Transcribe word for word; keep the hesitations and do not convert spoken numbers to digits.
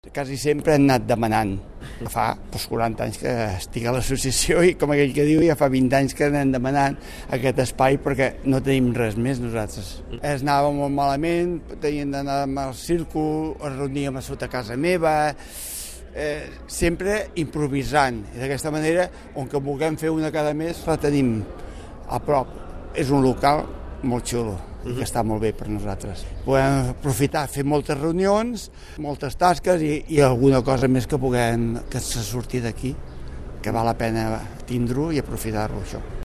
Quasi sempre hem anat demanant. Fa doncs, quaranta anys que estic a l'associació i, com aquell que diu, ja fa vint anys que anem demanant aquest espai perquè no tenim res més nosaltres. Es anava molt malament, teníem d'anar al círcul, es reuníem a sota casa meva, eh, sempre improvisant. I d'aquesta manera, on que vulguem fer una cada mes, la tenim a prop. És un local molt xulo. Uh-huh. Que està molt bé per nosaltres. Podem aprofitar, fer moltes reunions, moltes tasques i, i alguna cosa més que puguem que se surti d'aquí, que val la pena tindre-ho i aprofitar-lo, això.